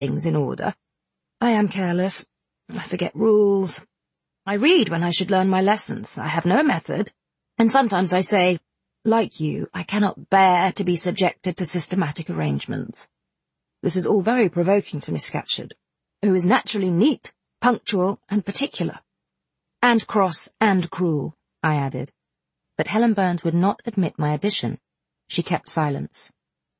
things in order. I am careless. I forget rules. I read when I should learn my lessons. I have no method. And sometimes I say, like you, I cannot bear to be subjected to systematic arrangements. This is all very provoking to Miss Scatcherd, who is naturally neat, punctual, and particular. And cross and cruel, I added. But Helen Burns would not admit my addition. She kept silence.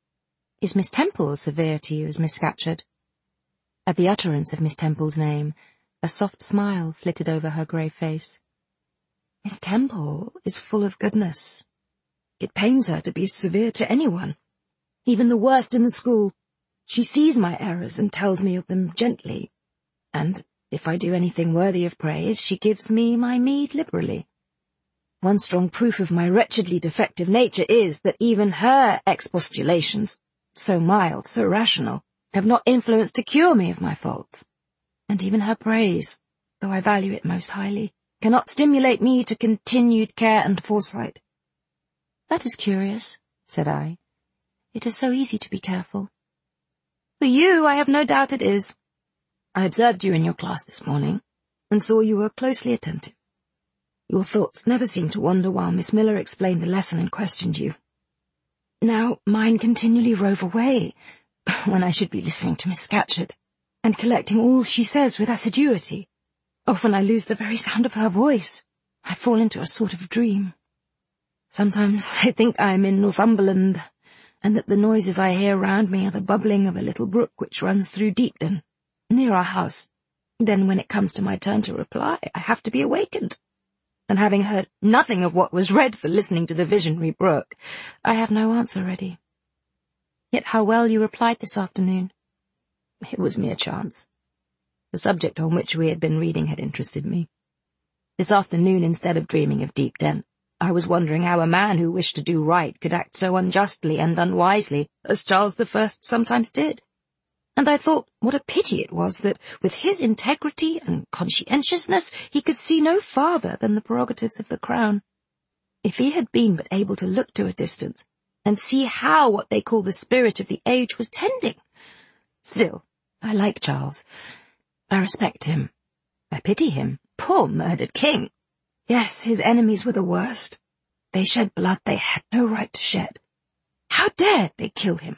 Is Miss Temple as severe to you as Miss Scatcherd? At the utterance of Miss Temple's name, a soft smile flitted over her grey face. Miss Temple is full of goodness. It pains her to be severe to anyone, even the worst in the school. She sees my errors and tells me of them gently, and if I do anything worthy of praise, she gives me my meed liberally. One strong proof of my wretchedly defective nature is that even her expostulations, so mild, so rational, have not influenced to cure me of my faults. And even her praise, though I value it most highly, cannot stimulate me to continued care and foresight. That is curious, said I. It is so easy to be careful. For you, I have no doubt it is. I observed you in your class this morning, and saw you were closely attentive. Your thoughts never seemed to wander while Miss Miller explained the lesson and questioned you. Now mine continually rove away, when I should be listening to Miss Scatcherd, and collecting all she says with assiduity. Often I lose the very sound of her voice. I fall into a sort of dream. Sometimes I think I am in Northumberland, and that the noises I hear round me are the bubbling of a little brook which runs through Deepden, near our house. Then when it comes to my turn to reply, I have to be awakened. And having heard nothing of what was read for listening to the visionary brook, I have no answer ready. Yet how well you replied this afternoon. It was mere chance. The subject on which we had been reading had interested me. This afternoon, instead of dreaming of Deepden, I was wondering how a man who wished to do right could act so unjustly and unwisely as Charles I sometimes did. And I thought what a pity it was that, with his integrity and conscientiousness, he could see no farther than the prerogatives of the crown. If he had been but able to look to a distance, and see how what they call the spirit of the age was tending. Still, I like Charles. I respect him. I pity him. Poor murdered king. Yes, his enemies were the worst. They shed blood they had no right to shed. How dared they kill him?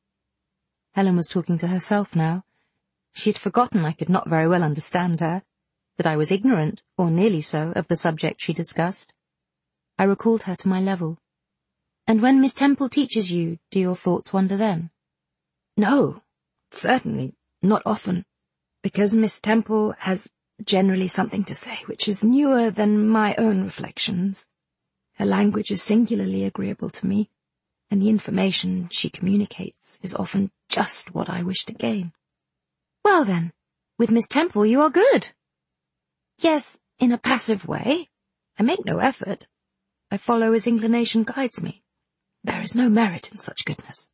Helen was talking to herself now. She had forgotten I could not very well understand her, that I was ignorant, or nearly so, of the subject she discussed. I recalled her to my level. And when Miss Temple teaches you, do your thoughts wander then? No, certainly, not often, because Miss Temple has generally something to say which is newer than my own reflections. Her language is singularly agreeable to me, and the information she communicates is often just what I wish to gain. Well then, with Miss Temple you are good. Yes, in a passive way. I make no effort. I follow as inclination guides me. There is no merit in such goodness.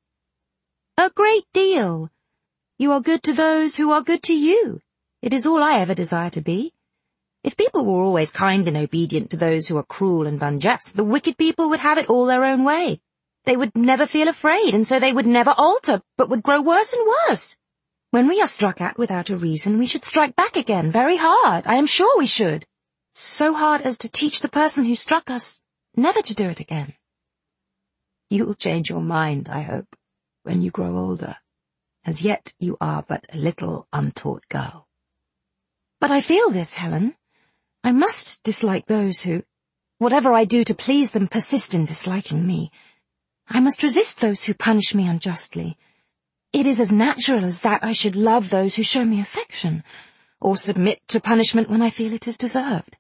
A great deal. You are good to those who are good to you. It is all I ever desire to be. If people were always kind and obedient to those who are cruel and unjust, the wicked people would have it all their own way. They would never feel afraid, and so they would never alter, but would grow worse and worse. When we are struck at without a reason, we should strike back again, very hard. I am sure we should. So hard as to teach the person who struck us never to do it again. You will change your mind, I hope, when you grow older. As yet you are but a little untaught girl. But I feel this, Helen. I must dislike those who, whatever I do to please them, persist in disliking me. I must resist those who punish me unjustly. It is as natural as that I should love those who show me affection, or submit to punishment when I feel it is deserved.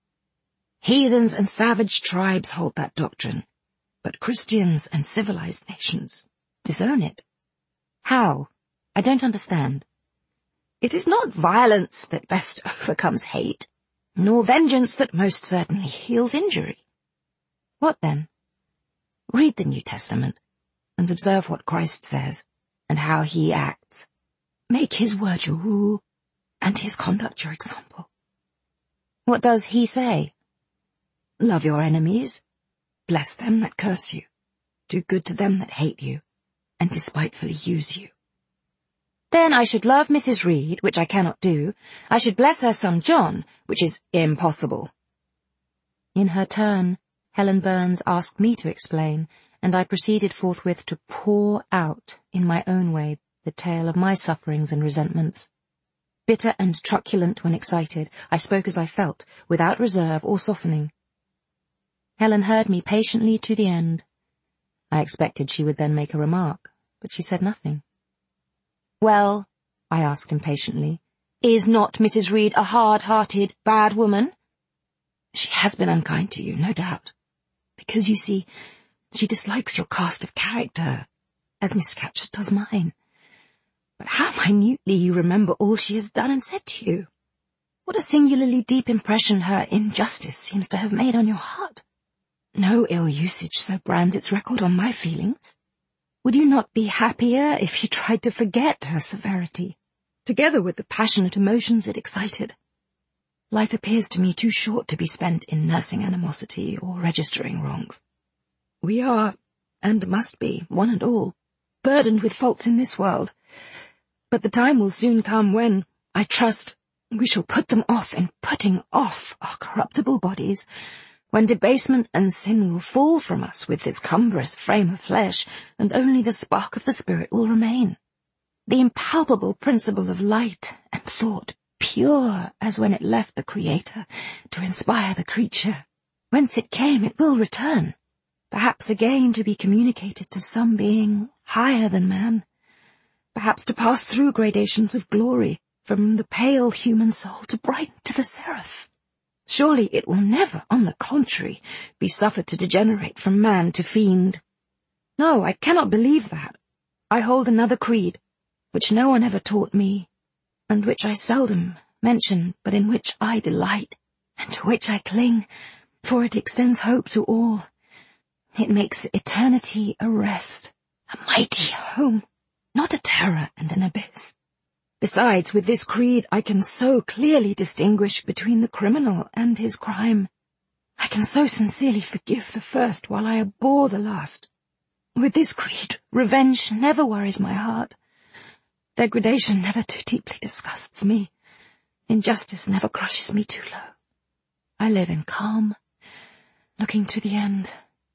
Heathens and savage tribes hold that doctrine, but Christians and civilized nations disown it. How? I don't understand. It is not violence that best overcomes hate, nor vengeance that most certainly heals injury. What then? Read the New Testament, and observe what Christ says, and how he acts. Make his word your rule, and his conduct your example. What does he say? Love your enemies, bless them that curse you, do good to them that hate you, and despitefully use you. Then I should love Mrs. Reed, which I cannot do. I should bless her son John, which is impossible. In her turn, Helen Burns asked me to explain, and I proceeded forthwith to pour out, in my own way, the tale of my sufferings and resentments. Bitter and truculent when excited, I spoke as I felt, without reserve or softening. Helen heard me patiently to the end. I expected she would then make a remark, but she said nothing. "Well," I asked impatiently, "is not Mrs. Reed a hard-hearted, bad woman?" "She has been unkind to you, no doubt. Because, you see, she dislikes your cast of character, as Miss Scatcherd does mine. But how minutely you remember all she has done and said to you! What a singularly deep impression her injustice seems to have made on your heart! No ill usage so brands its record on my feelings. Would you not be happier if you tried to forget her severity, together with the passionate emotions it excited? Life appears to me too short to be spent in nursing animosity or registering wrongs. We are, and must be, one and all, burdened with faults in this world. But the time will soon come when, I trust, we shall put them off in putting off our corruptible bodies, when debasement and sin will fall from us with this cumbrous frame of flesh, and only the spark of the spirit will remain. The impalpable principle of light and thought, pure as when it left the Creator to inspire the creature. Whence it came, it will return, perhaps again to be communicated to some being higher than man, perhaps to pass through gradations of glory, from the pale human soul to brighten to the seraph. Surely it will never, on the contrary, be suffered to degenerate from man to fiend. No, I cannot believe that. I hold another creed, which no one ever taught me, and which I seldom mention, but in which I delight, and to which I cling, for it extends hope to all. It makes eternity a rest, a mighty home, not a terror and an abyss. Besides, with this creed I can so clearly distinguish between the criminal and his crime. I can so sincerely forgive the first while I abhor the last. With this creed, revenge never worries my heart. Degradation never too deeply disgusts me. Injustice never crushes me too low. I live in calm, looking to the end.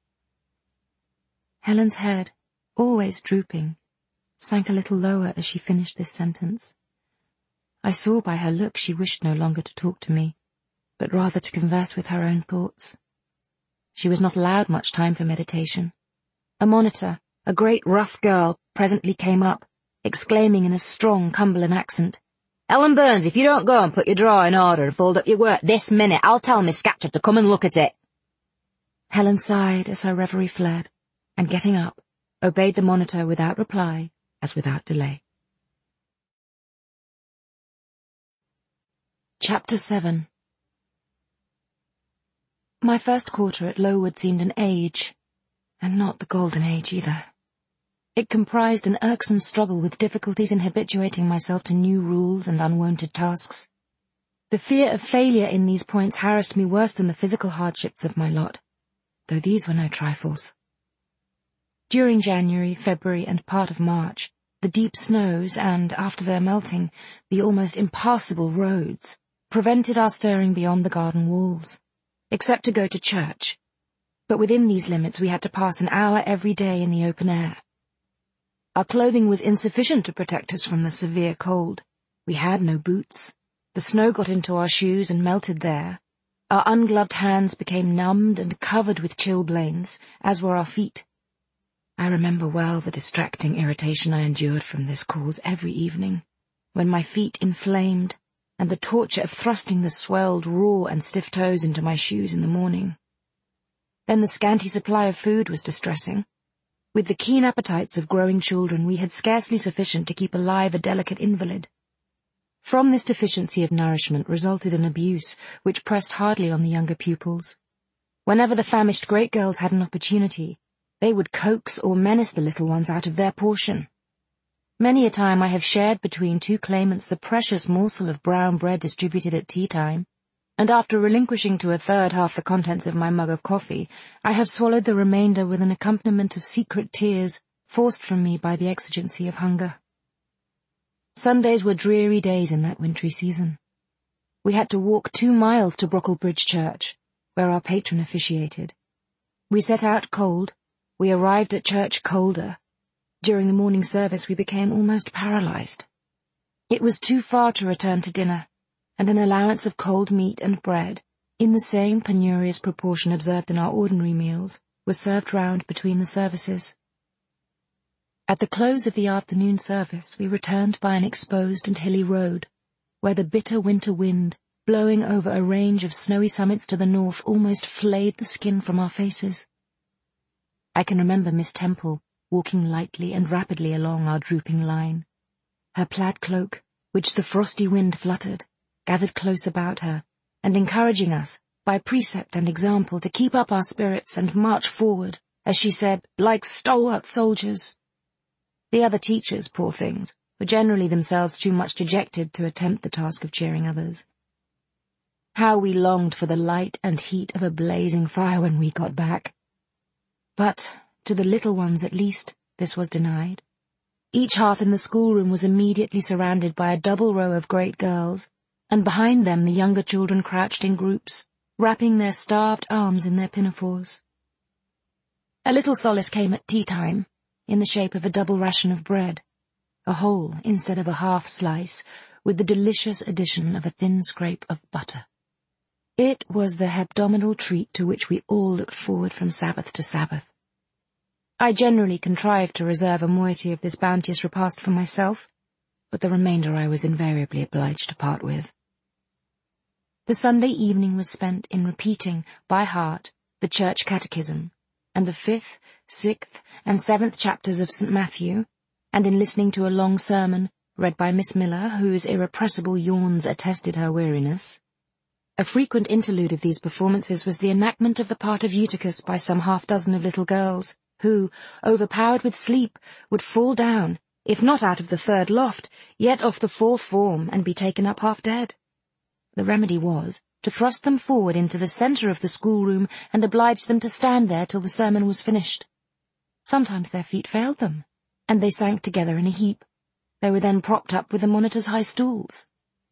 Helen's head, always drooping, sank a little lower as she finished this sentence. I saw by her look she wished no longer to talk to me, but rather to converse with her own thoughts. She was not allowed much time for meditation. A monitor, a great rough girl, presently came up, exclaiming in a strong Cumberland accent, "Ellen Burns, if you don't go and put your drawer in order and fold up your work this minute, I'll tell Miss Scatcherd to come and look at it." Helen sighed as her reverie fled, and getting up, obeyed the monitor without reply, as without delay. Chapter 7. My first quarter at Lowood seemed an age, and not the golden age either. It comprised an irksome struggle with difficulties in habituating myself to new rules and unwonted tasks. The fear of failure in these points harassed me worse than the physical hardships of my lot, though these were no trifles. During January, February, and part of March, the deep snows and, after their melting, the almost impassable roads prevented our stirring beyond the garden walls, except to go to church. But within these limits we had to pass an hour every day in the open air. Our clothing was insufficient to protect us from the severe cold. We had no boots. The snow got into our shoes and melted there. Our ungloved hands became numbed and covered with chilblains, as were our feet. I remember well the distracting irritation I endured from this cause every evening, when my feet inflamed, and the torture of thrusting the swelled, raw and stiff toes into my shoes in the morning. Then the scanty supply of food was distressing. With the keen appetites of growing children, we had scarcely sufficient to keep alive a delicate invalid. From this deficiency of nourishment resulted an abuse which pressed hardly on the younger pupils. Whenever the famished great girls had an opportunity, they would coax or menace the little ones out of their portion. Many a time I have shared between two claimants the precious morsel of brown bread distributed at tea-time, and after relinquishing to a third half the contents of my mug of coffee, I have swallowed the remainder with an accompaniment of secret tears forced from me by the exigency of hunger. Sundays were dreary days in that wintry season. We had to walk 2 miles to Brocklebridge Church, where our patron officiated. We set out cold. We arrived at church colder. During the morning service we became almost paralyzed. It was too far to return to dinner, and an allowance of cold meat and bread, in the same penurious proportion observed in our ordinary meals, was served round between the services. At the close of the afternoon service we returned by an exposed and hilly road, where the bitter winter wind, blowing over a range of snowy summits to the north, almost flayed the skin from our faces. I can remember Miss Temple walking lightly and rapidly along our drooping line. Her plaid cloak, which the frosty wind fluttered, gathered close about her, and encouraging us, by precept and example, to keep up our spirits and march forward, as she said, like stalwart soldiers. The other teachers, poor things, were generally themselves too much dejected to attempt the task of cheering others. How we longed for the light and heat of a blazing fire when we got back. But, to the little ones at least, this was denied. Each hearth in the schoolroom was immediately surrounded by a double row of great girls, and behind them the younger children crouched in groups, wrapping their starved arms in their pinafores. A little solace came at tea-time, in the shape of a double ration of bread, a whole instead of a half slice, with the delicious addition of a thin scrape of butter. It was the hebdomadal treat to which we all looked forward from Sabbath to Sabbath. I generally contrived to reserve a moiety of this bounteous repast for myself, but the remainder I was invariably obliged to part with. The Sunday evening was spent in repeating, by heart, the church catechism, and the 5th, 6th, and 7th chapters of St. Matthew, and in listening to a long sermon, read by Miss Miller, whose irrepressible yawns attested her weariness. A frequent interlude of these performances was the enactment of the part of Eutychus by some half-dozen of little girls, who, overpowered with sleep, would fall down, if not out of the 3rd loft, yet off the 4th form, and be taken up half dead. The remedy was to thrust them forward into the centre of the schoolroom and oblige them to stand there till the sermon was finished. Sometimes their feet failed them, and they sank together in a heap. They were then propped up with the monitor's high stools.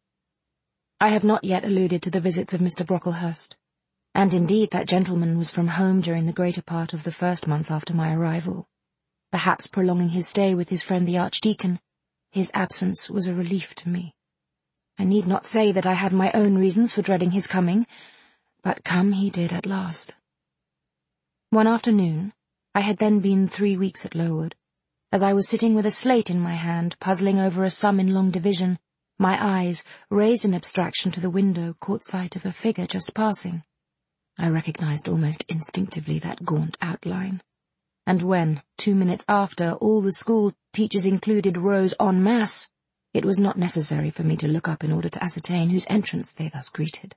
I have not yet alluded to the visits of Mr. Brocklehurst, and indeed that gentleman was from home during the greater part of the 1st month after my arrival, perhaps prolonging his stay with his friend the Archdeacon. His absence was a relief to me. I need not say that I had my own reasons for dreading his coming, but come he did at last. One afternoon, I had then been 3 weeks at Lowood, as I was sitting with a slate in my hand, puzzling over a sum in long division, my eyes, raised in abstraction to the window, caught sight of a figure just passing. I recognized almost instinctively that gaunt outline, and when, 2 minutes after, all the school, teachers included, rose en masse, it was not necessary for me to look up in order to ascertain whose entrance they thus greeted.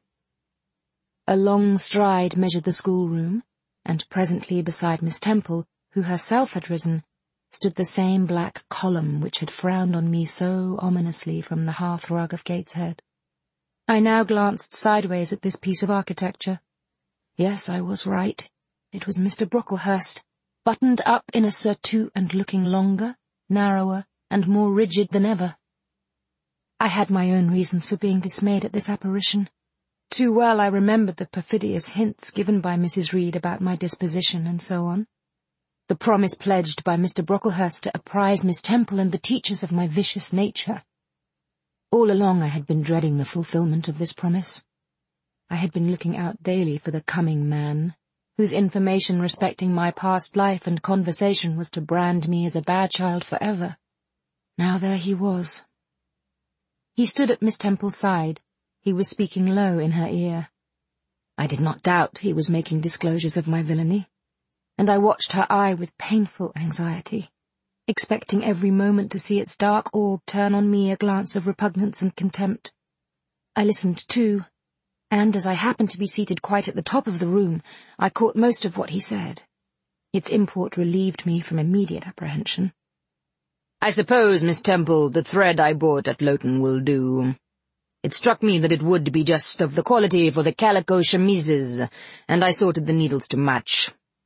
A long stride measured the schoolroom, and presently beside Miss Temple, who herself had risen, stood the same black column which had frowned on me so ominously from the hearth-rug of Gateshead. I now glanced sideways at this piece of architecture. Yes, I was right. It was Mr. Brocklehurst, buttoned up in a surtout and looking longer, narrower, and more rigid than ever. I had my own reasons for being dismayed at this apparition. Too well I remembered the perfidious hints given by Mrs. Reed about my disposition and so on. The promise pledged by Mr. Brocklehurst to apprise Miss Temple and the teachers of my vicious nature. All along I had been dreading the fulfilment of this promise. I had been looking out daily for the coming man, whose information respecting my past life and conversation was to brand me as a bad child for ever. Now there he was. He stood at Miss Temple's side. He was speaking low in her ear. I did not doubt he was making disclosures of my villainy, and I watched her eye with painful anxiety, expecting every moment to see its dark orb turn on me a glance of repugnance and contempt. I listened too, and as I happened to be seated quite at the top of the room, I caught most of what he said. Its import relieved me from immediate apprehension. "I suppose, Miss Temple, the thread I bought at Loughton will do. It struck me that it would be just of the quality for the calico chemises, and I sorted the needles to match.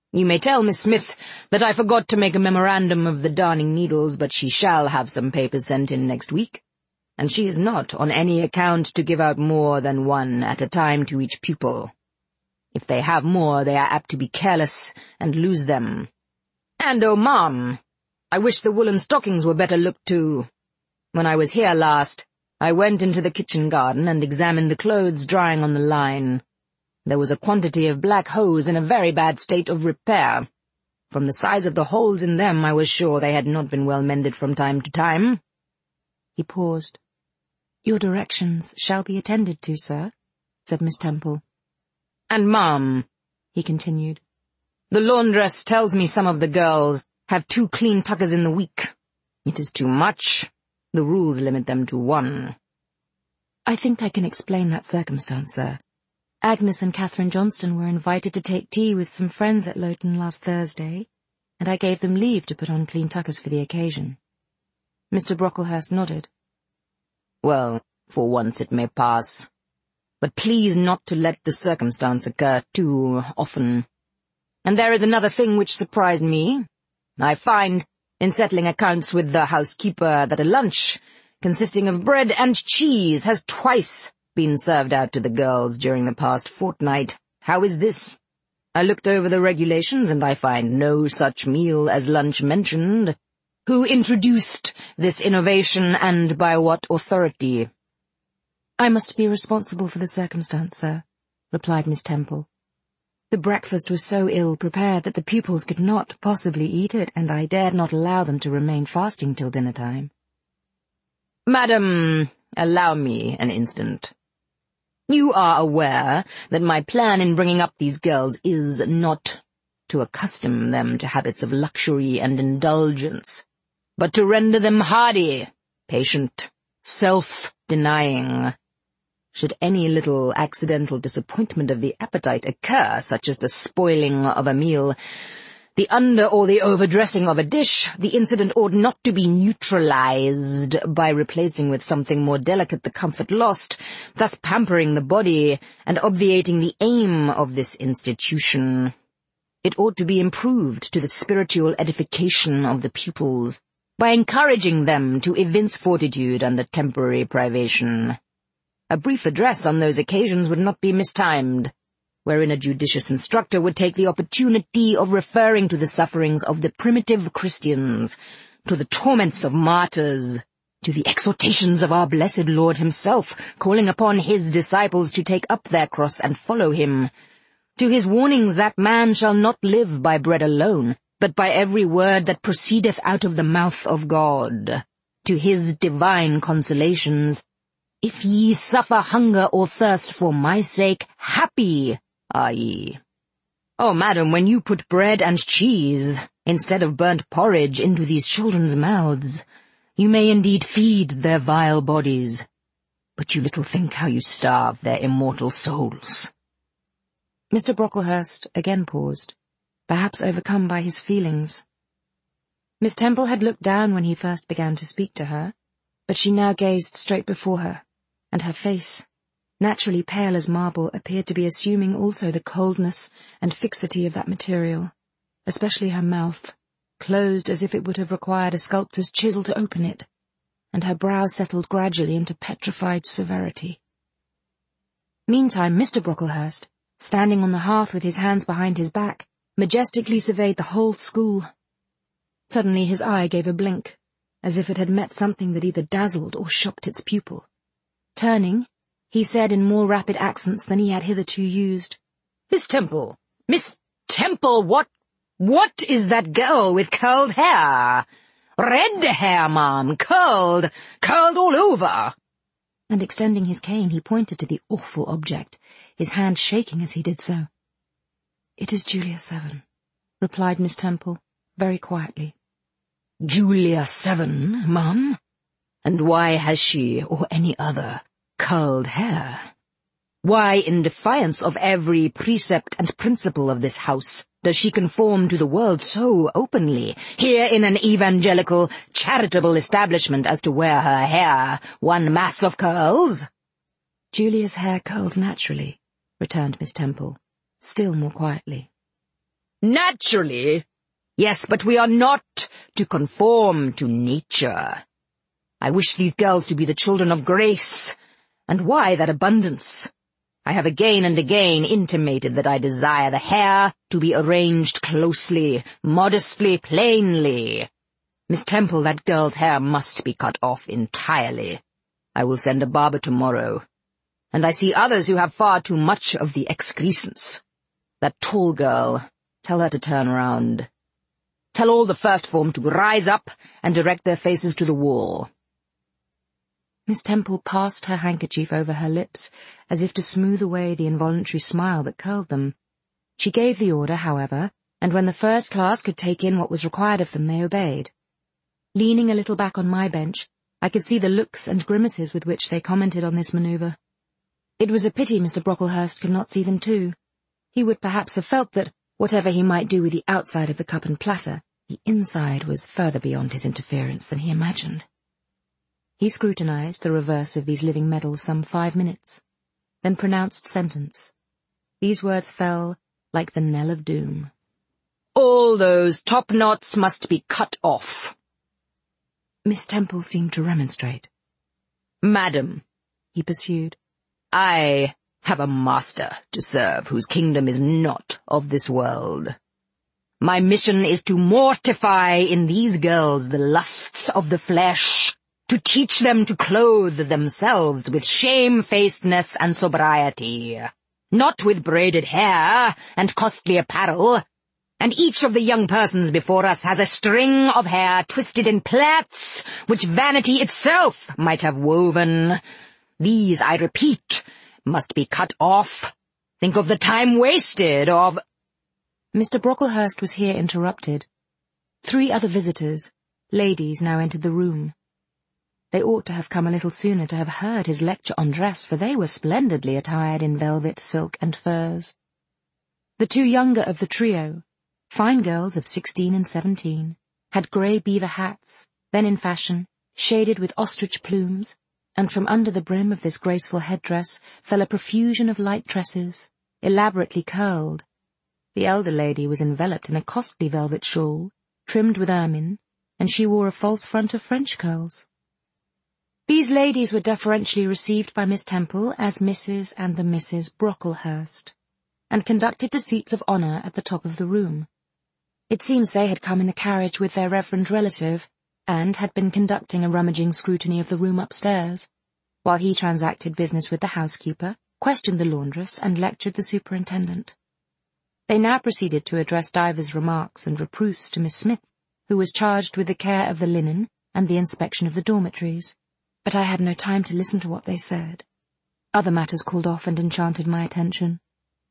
You may tell Miss Smith that I forgot to make a memorandum of the darning needles, but she shall have some papers sent in next week, and she is not on any account to give out more than one at a time to each pupil. If they have more, they are apt to be careless and lose them. And oh, ma'am, I wish the woolen stockings were better looked to. When I was here last, I went into the kitchen garden and examined the clothes drying on the line. There was a quantity of black hose in a very bad state of repair. From the size of the holes in them, I was sure they had not been well mended from time to time. He paused. "Your directions shall be attended to, sir," said Miss Temple. "And, ma'am," he continued, "the laundress tells me some of the girls have 2 clean tuckers in the week. It is too much. The rules limit them to 1. "I think I can explain that circumstance, sir. Agnes and Catherine Johnston were invited to take tea with some friends at Loughton last Thursday, and I gave them leave to put on clean tuckers for the occasion." Mr. Brocklehurst nodded. "Well, for once it may pass. But please not to let the circumstance occur too often. And there is another thing which surprised me. I find, in settling accounts with the housekeeper, that a lunch, consisting of bread and cheese, has twice been served out to the girls during the past fortnight. How is this? I looked over the regulations, and I find no such meal as lunch mentioned. Who introduced this innovation, and by what authority?" "I must be responsible for the circumstance, sir," replied Miss Temple. "The breakfast was so ill-prepared that the pupils could not possibly eat it, and I dared not allow them to remain fasting till dinner-time." "Madam, allow me an instant. You are aware that my plan in bringing up these girls is not to accustom them to habits of luxury and indulgence, but to render them hardy, patient, self-denying. Should any little accidental disappointment of the appetite occur, such as the spoiling of a meal, the under or the overdressing of a dish, the incident ought not to be neutralized by replacing with something more delicate the comfort lost, thus pampering the body and obviating the aim of this institution. It ought to be improved to the spiritual edification of the pupils, by encouraging them to evince fortitude under temporary privation. A brief address on those occasions would not be mistimed, wherein a judicious instructor would take the opportunity of referring to the sufferings of the primitive Christians, to the torments of martyrs, to the exhortations of our blessed Lord himself, calling upon his disciples to take up their cross and follow him, to his warnings that man shall not live by bread alone, but by every word that proceedeth out of the mouth of God, to his divine consolations, "If ye suffer hunger or thirst for my sake, happy are ye." Oh, madam, when you put bread and cheese, instead of burnt porridge, into these children's mouths, you may indeed feed their vile bodies, but you little think how you starve their immortal souls. Mr. Brocklehurst again paused, perhaps overcome by his feelings. Miss Temple had looked down when he first began to speak to her, but she now gazed straight before her, and her face, naturally pale as marble, appeared to be assuming also the coldness and fixity of that material, especially her mouth, closed as if it would have required a sculptor's chisel to open it, and her brow settled gradually into petrified severity. Meantime, Mr. Brocklehurst, standing on the hearth with his hands behind his back, majestically surveyed the whole school. Suddenly his eye gave a blink, as if it had met something that either dazzled or shocked its pupil. Turning, he said in more rapid accents than he had hitherto used, Miss Temple, what is that girl with curled hair? Red hair, ma'am, curled all over." And extending his cane, he pointed to the awful object, his hand shaking as he did so. "It is Julia Severn," replied Miss Temple, very quietly. "Julia Severn, ma'am? And why has she, or any other, curled hair? Why, in defiance of every precept and principle of this house, does she conform to the world so openly, here in an evangelical, charitable establishment, as to wear her hair one mass of curls?" "Julia's hair curls naturally," returned Miss Temple, still more quietly. Naturally. Yes, but we are not to conform to nature. I wish these girls to be the children of grace. And why that abundance? I have again and again intimated that I desire the hair to be arranged closely, modestly, plainly. Miss Temple, that girl's hair must be cut off entirely. I will send a barber tomorrow. And I see others who have far too much of the excrescence. That tall girl, tell her to turn round. Tell all the first form to rise up and direct their faces to the wall. Miss Temple passed her handkerchief over her lips, as if to smooth away the involuntary smile that curled them. She gave the order, however, and when the first class could take in what was required of them, they obeyed. Leaning a little back on my bench, I could see the looks and grimaces with which they commented on this manoeuvre. It was a pity Mr. Brocklehurst could not see them too. He would perhaps have felt that, whatever he might do with the outside of the cup and platter, the inside was further beyond his interference than he imagined. He scrutinized the reverse of these living medals some 5 minutes, then pronounced sentence. These words fell like the knell of doom. All those top knots must be cut off. Miss Temple seemed to remonstrate. Madam, he pursued, I have a master to serve whose kingdom is not of this world. My mission is to mortify in these girls the lusts of the flesh, to teach them to clothe themselves with shamefacedness and sobriety, not with braided hair and costly apparel. And each of the young persons before us has a string of hair twisted in plaits which vanity itself might have woven. These, I repeat, must be cut off. Think of the time wasted, of— Mr. Brocklehurst was here interrupted. 3 other visitors, ladies, now entered the room. They ought to have come a little sooner to have heard his lecture on dress, for they were splendidly attired in velvet, silk, and furs. The 2 younger of the trio, fine girls of 16 and 17, had grey beaver hats, then in fashion, shaded with ostrich plumes, and from under the brim of this graceful headdress fell a profusion of light tresses, elaborately curled. The elder lady was enveloped in a costly velvet shawl, trimmed with ermine, and she wore a false front of French curls. These ladies were deferentially received by Miss Temple as Mrs. and the Misses Brocklehurst, and conducted to seats of honour at the top of the room. It seems they had come in the carriage with their reverend relative, and had been conducting a rummaging scrutiny of the room upstairs, while he transacted business with the housekeeper, questioned the laundress, and lectured the superintendent. They now proceeded to address divers remarks and reproofs to Miss Smith, who was charged with the care of the linen and the inspection of the dormitories, but I had no time to listen to what they said. Other matters called off and enchanted my attention.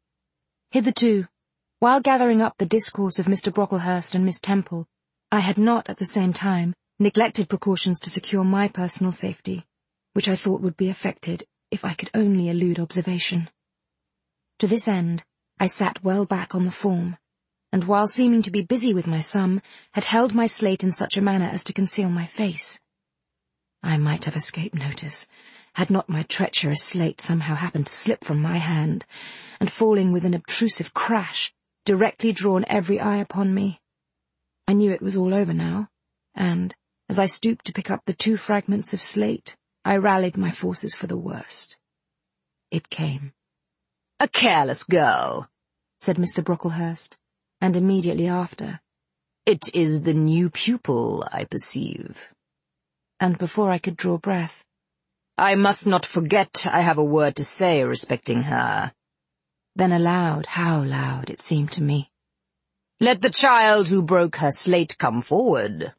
Hitherto, while gathering up the discourse of Mr. Brocklehurst and Miss Temple, I had not, at the same time, neglected precautions to secure my personal safety, which I thought would be effected if I could only elude observation. To this end, I sat well back on the form, and while seeming to be busy with my sum, had held my slate in such a manner as to conceal my face. I might have escaped notice, had not my treacherous slate somehow happened to slip from my hand, and falling with an obtrusive crash, directly drawn every eye upon me. I knew it was all over now, and, as I stooped to pick up the 2 fragments of slate, I rallied my forces for the worst. It came. A careless girl, said Mr. Brocklehurst, and immediately after, It is the new pupil, I perceive. And before I could draw breath, I must not forget I have a word to say respecting her. Then aloud, how loud it seemed to me, Let the child who broke her slate come forward.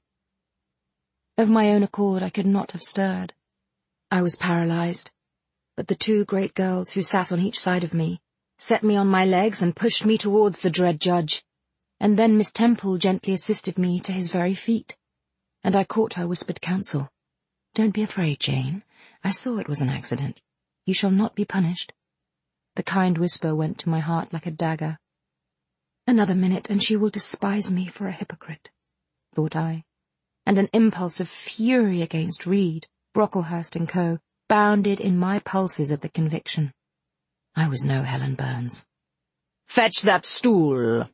Of my own accord I could not have stirred. I was paralyzed, but the 2 great girls who sat on each side of me set me on my legs and pushed me towards the dread judge, and then Miss Temple gently assisted me to his very feet, and I caught her whispered counsel. "Don't be afraid, Jane. I saw it was an accident. You shall not be punished." The kind whisper went to my heart like a dagger. Another minute, and she will despise me for a hypocrite, thought I, and an impulse of fury against Reed, Brocklehurst and Co. bounded in my pulses at the conviction. I was no Helen Burns. "Fetch that stool,"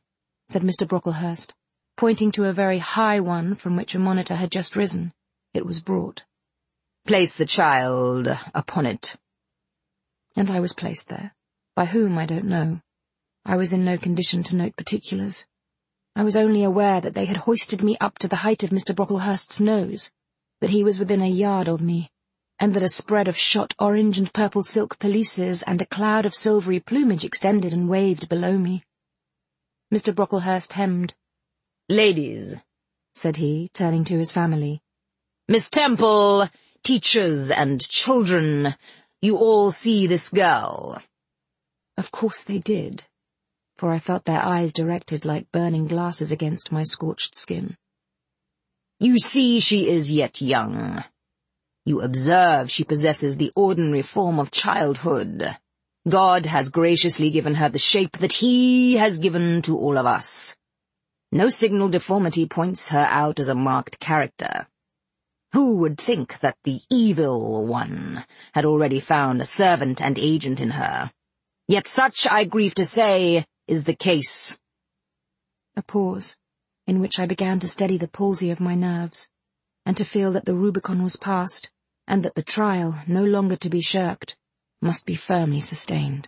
said Mr. Brocklehurst, pointing to a very high one from which a monitor had just risen. It was brought. Place the child upon it. And I was placed there. By whom, I don't know. I was in no condition to note particulars. I was only aware that they had hoisted me up to the height of Mr. Brocklehurst's nose, that he was within a yard of me, and that a spread of shot orange and purple silk pelisses and a cloud of silvery plumage extended and waved below me. Mr. Brocklehurst hemmed. "Ladies," said he, turning to his family. "Miss Temple, teachers and children, you all see this girl." Of course they did, for I felt their eyes directed like burning glasses against my scorched skin. "You see she is yet young. You observe she possesses the ordinary form of childhood. God has graciously given her the shape that He has given to all of us. No signal deformity points her out as a marked character. Who would think that the evil one had already found a servant and agent in her? Yet such, I grieve to say, is the case." A pause, in which I began to steady the palsy of my nerves, and to feel that the Rubicon was passed, and that the trial, no longer to be shirked, must be firmly sustained.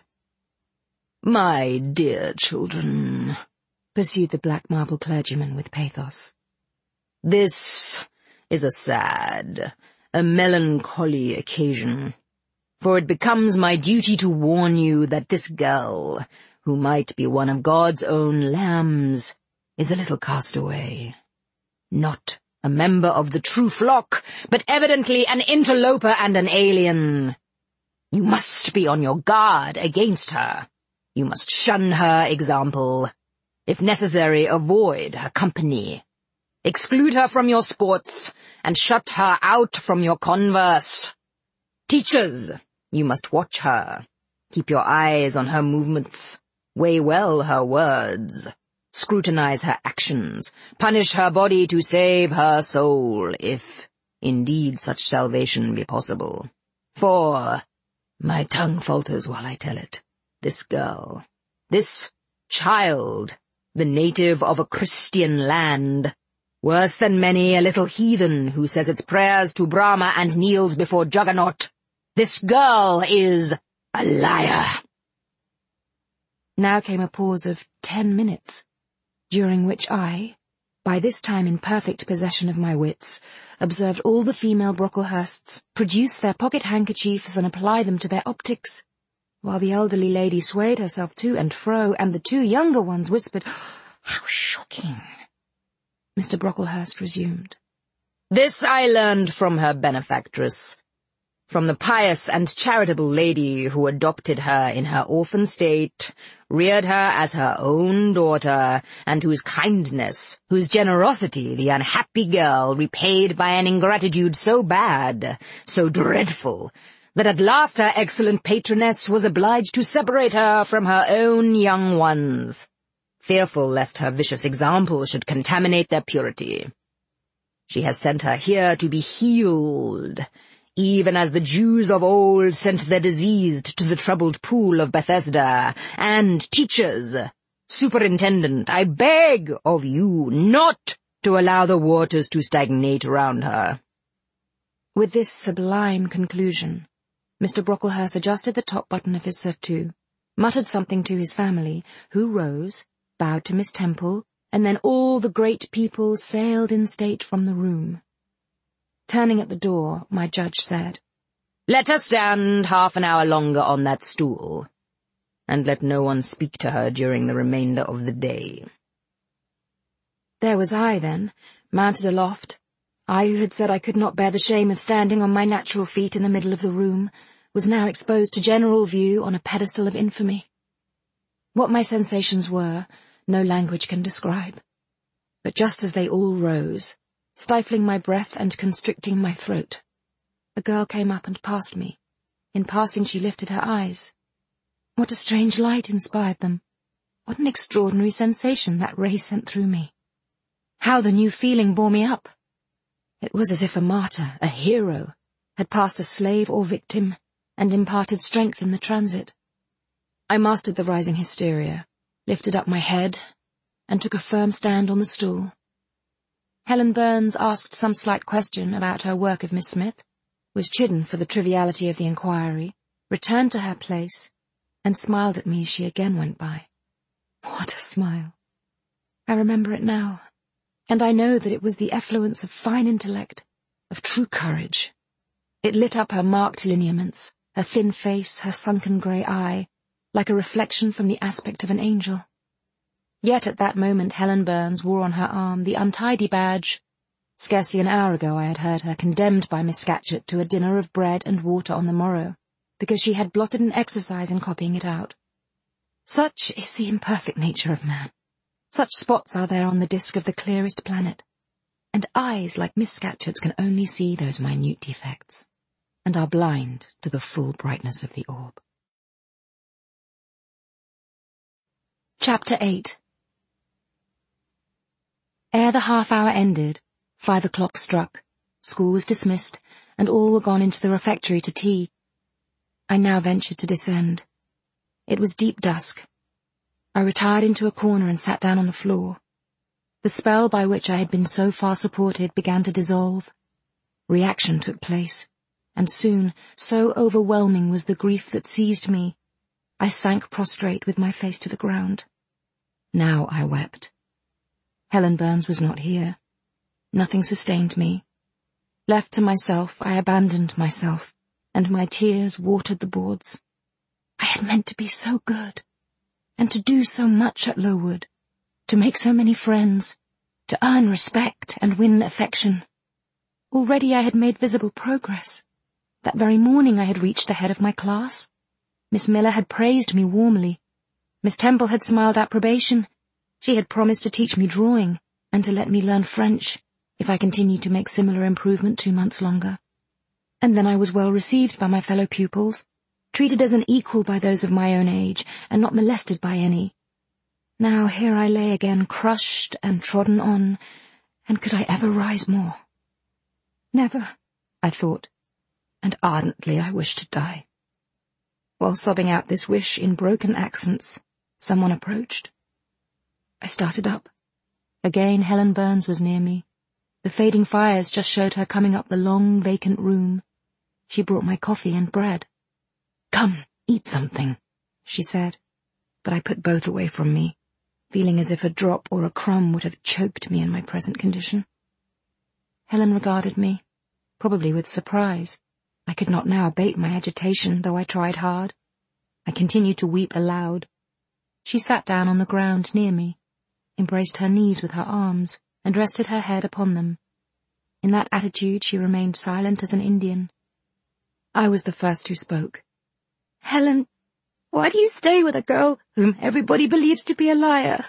"My dear children," pursued the black marble clergyman with pathos, "this is a sad, a melancholy occasion, for it becomes my duty to warn you that this girl, who might be one of God's own lambs, is a little castaway. Not a member of the true flock, but evidently an interloper and an alien. You must be on your guard against her. You must shun her example. If necessary, avoid her company. Exclude her from your sports, and shut her out from your converse. Teachers, you must watch her. Keep your eyes on her movements. Weigh well her words. Scrutinize her actions. Punish her body to save her soul, if indeed such salvation be possible. For, my tongue falters while I tell it, this girl, this child, the native of a Christian land, worse than many a little heathen who says its prayers to Brahma and kneels before Juggernaut, this girl is a liar." Now came a pause of 10 minutes, during which I, by this time in perfect possession of my wits, observed all the female Brocklehursts produce their pocket handkerchiefs and apply them to their optics, while the elderly lady swayed herself to and fro, and the 2 younger ones whispered, "How shocking!" Mr. Brocklehurst resumed. "This I learned from her benefactress, from the pious and charitable lady who adopted her in her orphan state, reared her as her own daughter, and whose kindness, whose generosity the unhappy girl repaid by an ingratitude so bad, so dreadful, that at last her excellent patroness was obliged to separate her from her own young ones, fearful lest her vicious example should contaminate their purity. She has sent her here to be healed, even as the Jews of old sent their diseased to the troubled pool of Bethesda. And teachers, superintendent, I beg of you not to allow the waters to stagnate round her." With this sublime conclusion, Mr. Brocklehurst adjusted the top button of his surtout, muttered something to his family, who rose, bowed to Miss Temple, and then all the great people sailed in state from the room. Turning at the door, my judge said, "Let her stand half an hour longer on that stool, and let no one speak to her during the remainder of the day." There was I, then, mounted aloft. I who had said I could not bear the shame of standing on my natural feet in the middle of the room, was now exposed to general view on a pedestal of infamy. What my sensations were, no language can describe. But just as they all rose, stifling my breath and constricting my throat, a girl came up and passed me. In passing she lifted her eyes. What a strange light inspired them! What an extraordinary sensation that ray sent through me! How the new feeling bore me up! It was as if a martyr, a hero, had passed a slave or victim, and imparted strength in the transit. I mastered the rising hysteria, lifted up my head, and took a firm stand on the stool. Helen Burns asked some slight question about her work of Miss Smith, was chidden for the triviality of the inquiry, returned to her place, and smiled at me as she again went by. What a smile! I remember it now, and I know that it was the effluence of fine intellect, of true courage. It lit up her marked lineaments, her thin face, her sunken grey eye, like a reflection from the aspect of an angel. Yet at that moment Helen Burns wore on her arm the untidy badge. Scarcely an hour ago I had heard her condemned by Miss Scatcherd to a dinner of bread and water on the morrow, because she had blotted an exercise in copying it out. Such is the imperfect nature of man. Such spots are there on the disk of the clearest planet, and eyes like Miss Scatcherd's can only see those minute defects, and are blind to the full brightness of the orb. Chapter 8. Ere the half-hour ended, 5 o'clock struck, school was dismissed, and all were gone into the refectory to tea. I now ventured to descend. It was deep dusk. I retired into a corner and sat down on the floor. The spell by which I had been so far supported began to dissolve. Reaction took place, and soon, so overwhelming was the grief that seized me, I sank prostrate with my face to the ground. Now I wept. Helen Burns was not here. Nothing sustained me. Left to myself, I abandoned myself, and my tears watered the boards. I had meant to be so good, and to do so much at Lowood, to make so many friends, to earn respect and win affection. Already I had made visible progress. That very morning I had reached the head of my class. Miss Miller had praised me warmly. Miss Temple had smiled approbation. She had promised to teach me drawing, and to let me learn French, if I continued to make similar improvement 2 months longer. And then I was well received by my fellow pupils, treated as an equal by those of my own age, and not molested by any. Now here I lay again, crushed and trodden on, and could I ever rise more? Never, I thought, and ardently I wished to die. While sobbing out this wish in broken accents, someone approached. I started up. Again Helen Burns was near me. The fading fires just showed her coming up the long, vacant room. She brought my coffee and bread. "Come, eat something," she said, but I put both away from me, feeling as if a drop or a crumb would have choked me in my present condition. Helen regarded me, probably with surprise. I could not now abate my agitation, though I tried hard. I continued to weep aloud. She sat down on the ground near me, embraced her knees with her arms, and rested her head upon them. In that attitude she remained silent as an Indian. I was the first who spoke. "Helen, why do you stay with a girl whom everybody believes to be a liar?"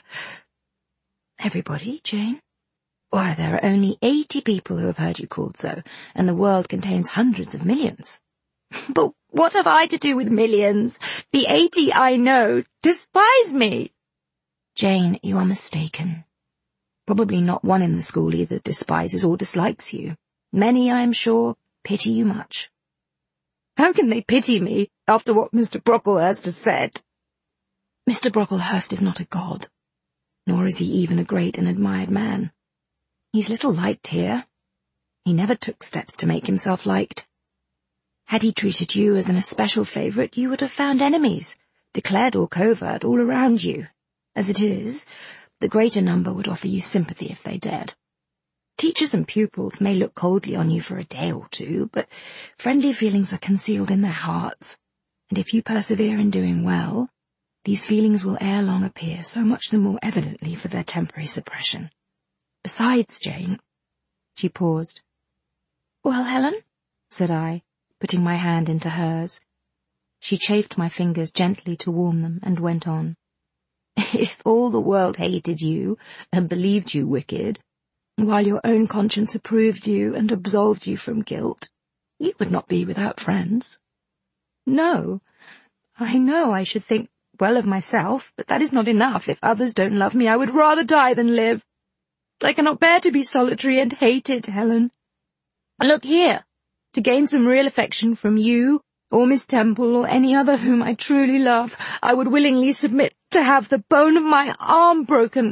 "Everybody, Jane? Why, there are only 80 people who have heard you called so, and the world contains hundreds of millions." "But what have I to do with millions? The 80 I know despise me." "Jane, you are mistaken. Probably not one in the school either despises or dislikes you. Many, I am sure, pity you much." "How can they pity me after what Mr. Brocklehurst has said?" "Mr. Brocklehurst is not a god, nor is he even a great and admired man. He's little liked here. He never took steps to make himself liked. Had he treated you as an especial favourite, you would have found enemies, declared or covert, all around you. As it is, the greater number would offer you sympathy if they dared. Teachers and pupils may look coldly on you for a day or two, but friendly feelings are concealed in their hearts, and if you persevere in doing well, these feelings will ere long appear so much the more evidently for their temporary suppression. Besides, Jane—" She paused. "Well, Helen?" said I, putting my hand into hers. She chafed my fingers gently to warm them, and went on. "If all the world hated you, and believed you wicked, while your own conscience approved you and absolved you from guilt, you would not be without friends." "No, I know I should think well of myself, but that is not enough. If others don't love me, I would rather die than live. I cannot bear to be solitary and hated, Helen. Look here, to gain some real affection from you, or Miss Temple, or any other whom I truly love, I would willingly submit to have the bone of my arm broken,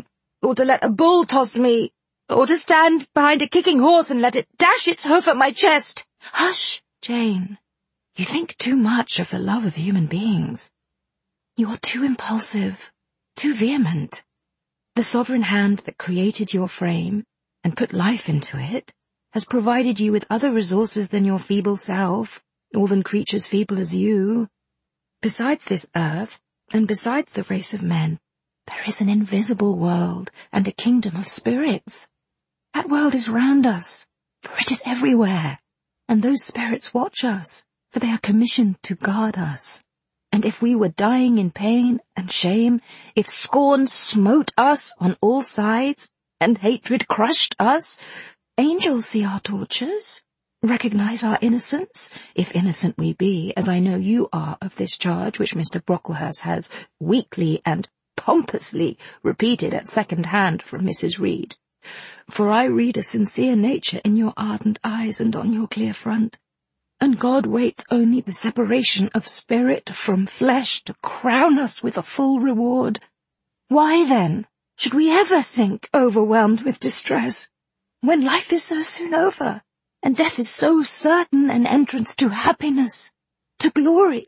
or to let a bull toss me, or to stand behind a kicking horse and let it dash its hoof at my chest. Hush, Jane. You think too much of the love of human beings. You are too impulsive, too vehement. The sovereign hand that created your frame and put life into it has provided you with other resources than your feeble self, or than creatures feeble as you. Besides this earth, and besides the race of men, there is an invisible world and a kingdom of spirits. That world is round us, for it is everywhere, and those spirits watch us, for they are commissioned to guard us. And if we were dying in pain and shame, if scorn smote us on all sides, and hatred crushed us, angels see our tortures, recognize our innocence, if innocent we be, as I know you are of this charge which Mr. Brocklehurst has weakly and pompously repeated at second hand from Mrs. Reed. For I read a sincere nature in your ardent eyes and on your clear front, and God waits only the separation of spirit from flesh to crown us with a full reward. Why, then, should we ever sink overwhelmed with distress, when life is so soon over, and death is so certain an entrance to happiness, to glory?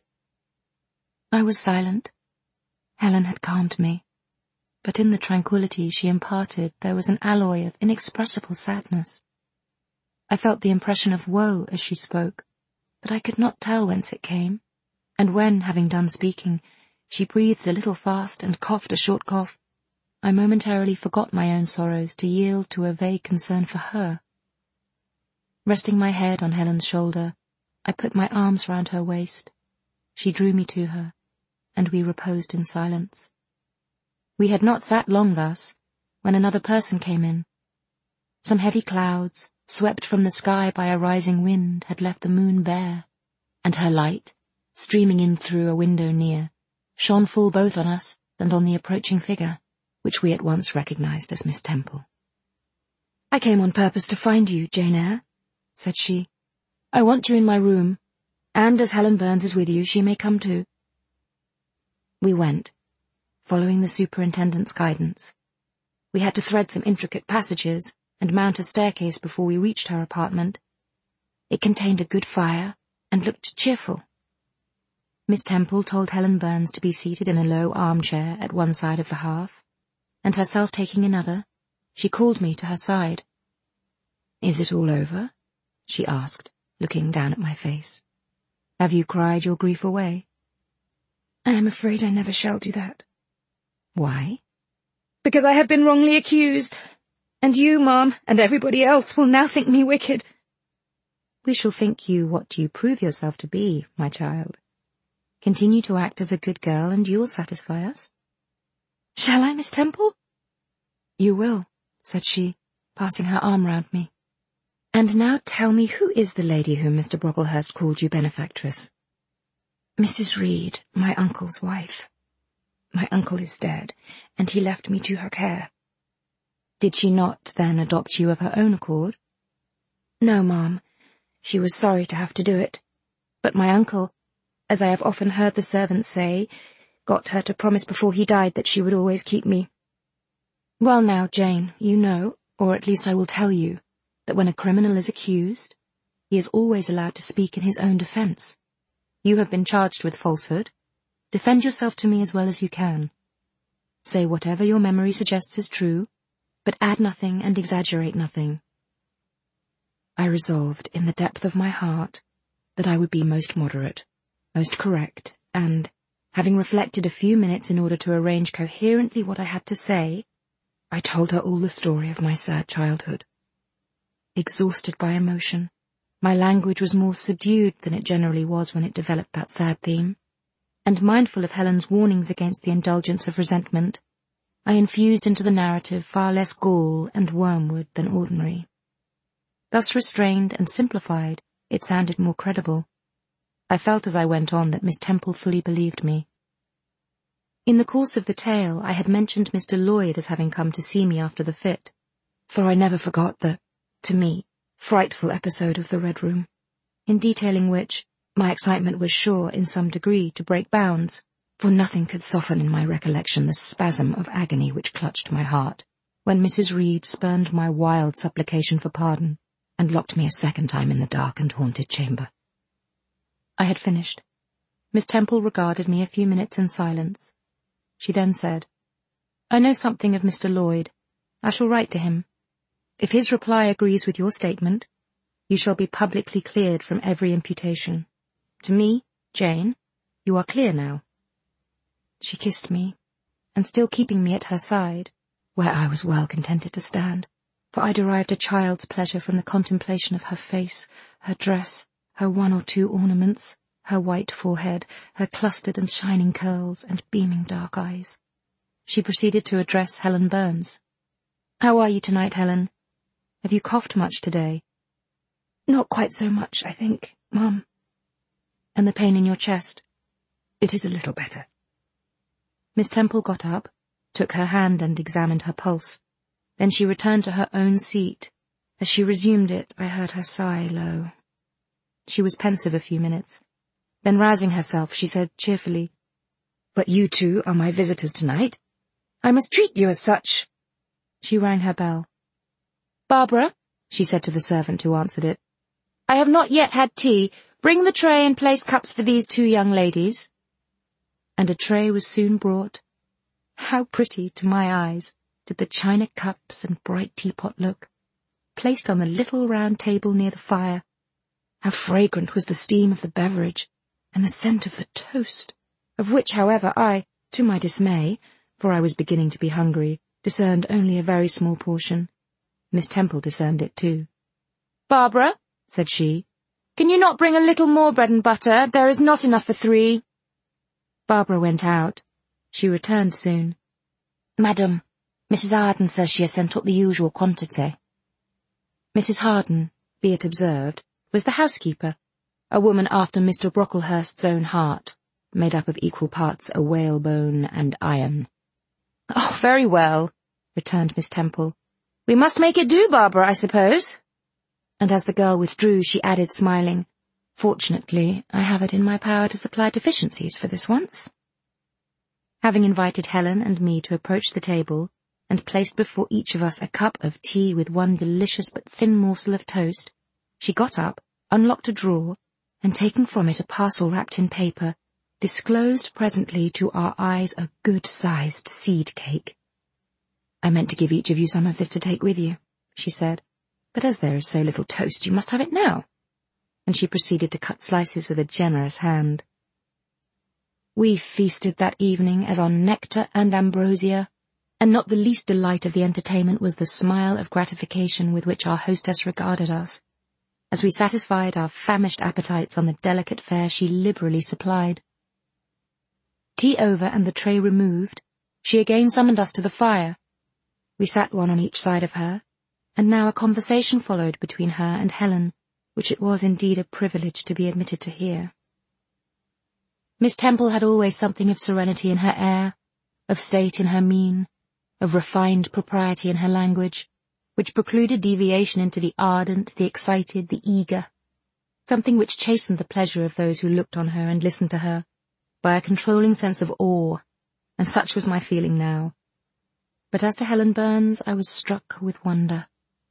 I was silent. Helen had calmed me, but in the tranquillity she imparted there was an alloy of inexpressible sadness. I felt the impression of woe as she spoke, but I could not tell whence it came, and when, having done speaking, she breathed a little fast and coughed a short cough, I momentarily forgot my own sorrows to yield to a vague concern for her. Resting my head on Helen's shoulder, I put my arms round her waist. She drew me to her, and we reposed in silence. We had not sat long thus, when another person came in. Some heavy clouds, swept from the sky by a rising wind, had left the moon bare, and her light, streaming in through a window near, shone full both on us and on the approaching figure, which we at once recognized as Miss Temple. "I came on purpose to find you, Jane Eyre," said she. "I want you in my room, and as Helen Burns is with you, she may come too." We went, following the superintendent's guidance. We had to thread some intricate passages and mount a staircase before we reached her apartment. It contained a good fire and looked cheerful. Miss Temple told Helen Burns to be seated in a low armchair at one side of the hearth, and herself taking another, she called me to her side. "Is it all over?" she asked, looking down at my face. "Have you cried your grief away?" "I am afraid I never shall do that." "Why?" "Because I have been wrongly accused, and you, Ma'am, and everybody else will now think me wicked." "We shall think you what you prove yourself to be, my child. Continue to act as a good girl, and you will satisfy us." "Shall I, Miss Temple?" "You will," said she, passing her arm round me. "And now tell me, who is the lady whom Mr. Brocklehurst called you benefactress?" "Mrs. Reed, my uncle's wife. My uncle is dead, and he left me to her care." "Did she not, then, adopt you of her own accord?" "No, Ma'am. She was sorry to have to do it. But my uncle, as I have often heard the servants say, got her to promise before he died that she would always keep me." "Well now, Jane, you know, or at least I will tell you, that when a criminal is accused, he is always allowed to speak in his own defence. You have been charged with falsehood. Defend yourself to me as well as you can. Say whatever your memory suggests is true, but add nothing and exaggerate nothing." I resolved in the depth of my heart that I would be most moderate, most correct, and, having reflected a few minutes in order to arrange coherently what I had to say, I told her all the story of my sad childhood. Exhausted by emotion, my language was more subdued than it generally was when it developed that sad theme, and mindful of Helen's warnings against the indulgence of resentment, I infused into the narrative far less gall and wormwood than ordinary. Thus restrained and simplified, it sounded more credible. I felt as I went on that Miss Temple fully believed me. In the course of the tale I had mentioned Mr. Lloyd as having come to see me after the fit, for I never forgot the, to me, frightful episode of the Red Room, in detailing which my excitement was sure in some degree to break bounds, for nothing could soften in my recollection the spasm of agony which clutched my heart, when Mrs. Reed spurned my wild supplication for pardon and locked me a second time in the dark and haunted chamber. I had finished. Miss Temple regarded me a few minutes in silence. She then said, "I know something of Mr. Lloyd. I shall write to him. If his reply agrees with your statement, you shall be publicly cleared from every imputation. To me, Jane, you are clear now." She kissed me, and still keeping me at her side, where I was well contented to stand, for I derived a child's pleasure from the contemplation of her face, her dress, her one or two ornaments, her white forehead, her clustered and shining curls, and beaming dark eyes. She proceeded to address Helen Burns. "How are you tonight, Helen? Have you coughed much today?" "Not quite so much, I think, Mum." "And the pain in your chest?" "It is a little better." Miss Temple got up, took her hand and examined her pulse. Then she returned to her own seat. As she resumed it, I heard her sigh low. She was pensive a few minutes. Then rousing herself, she said cheerfully, "But you two are my visitors tonight. I must treat you as such." She rang her bell. "Barbara," she said to the servant who answered it, "I have not yet had tea. Bring the tray and place cups for these two young ladies." And a tray was soon brought. How pretty, to my eyes, did the china cups and bright teapot look, placed on the little round table near the fire. How fragrant was the steam of the beverage, and the scent of the toast, of which, however, I, to my dismay, for I was beginning to be hungry, discerned only a very small portion. Miss Temple discerned it too. "Barbara," said she, "can you not bring a little more bread and butter? There is not enough for 3. Barbara went out. She returned soon. "Madam, Mrs. Harden says she has sent up the usual quantity." Mrs. Harden, be it observed, was the housekeeper, a woman after Mr. Brocklehurst's own heart, made up of equal parts of whalebone and iron. "Oh, very well," returned Miss Temple. "We must make it do, Barbara, I suppose." And as the girl withdrew, she added, smiling, "Fortunately, I have it in my power to supply deficiencies for this once." Having invited Helen and me to approach the table, and placed before each of us a cup of tea with one delicious but thin morsel of toast, she got up, unlocked a drawer, and taking from it a parcel wrapped in paper, disclosed presently to our eyes a good-sized seed cake. "I meant to give each of you some of this to take with you," she said, "but as there is so little toast, you must have it now." And she proceeded to cut slices with a generous hand. We feasted that evening as on nectar and ambrosia, and not the least delight of the entertainment was the smile of gratification with which our hostess regarded us, as we satisfied our famished appetites on the delicate fare she liberally supplied. Tea over and the tray removed, she again summoned us to the fire. We sat one on each side of her, and now a conversation followed between her and Helen, which it was indeed a privilege to be admitted to hear. Miss Temple had always something of serenity in her air, of state in her mien, of refined propriety in her language, which precluded deviation into the ardent, the excited, the eager, something which chastened the pleasure of those who looked on her and listened to her, by a controlling sense of awe, and such was my feeling now. But as to Helen Burns, I was struck with wonder.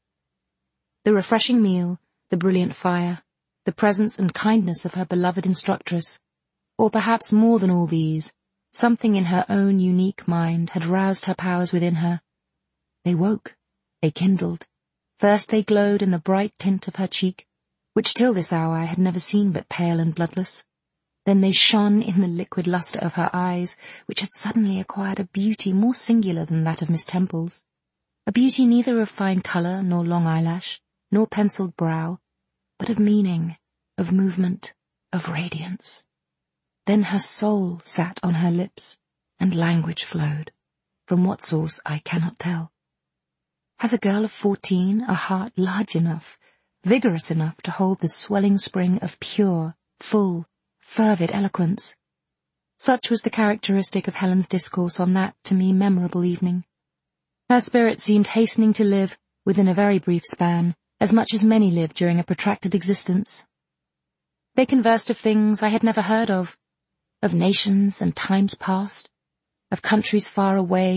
The refreshing meal, the brilliant fire, the presence and kindness of her beloved instructress, or perhaps more than all these, something in her own unique mind had roused her powers within her. They woke, they kindled. First they glowed in the bright tint of her cheek, which till this hour I had never seen but pale and bloodless. Then they shone in the liquid lustre of her eyes, which had suddenly acquired a beauty more singular than that of Miss Temple's, a beauty neither of fine colour, nor long eyelash, nor pencilled brow, but of meaning, of movement, of radiance. Then her soul sat on her lips, and language flowed, from what source I cannot tell. Has a girl of 14 a heart large enough, vigorous enough to hold the swelling spring of pure, full, fervid eloquence? Such was the characteristic of Helen's discourse on that, to me, memorable evening. Her spirit seemed hastening to live, within a very brief span, as much as many live during a protracted existence. They conversed of things I had never heard of nations and times past, of countries far away,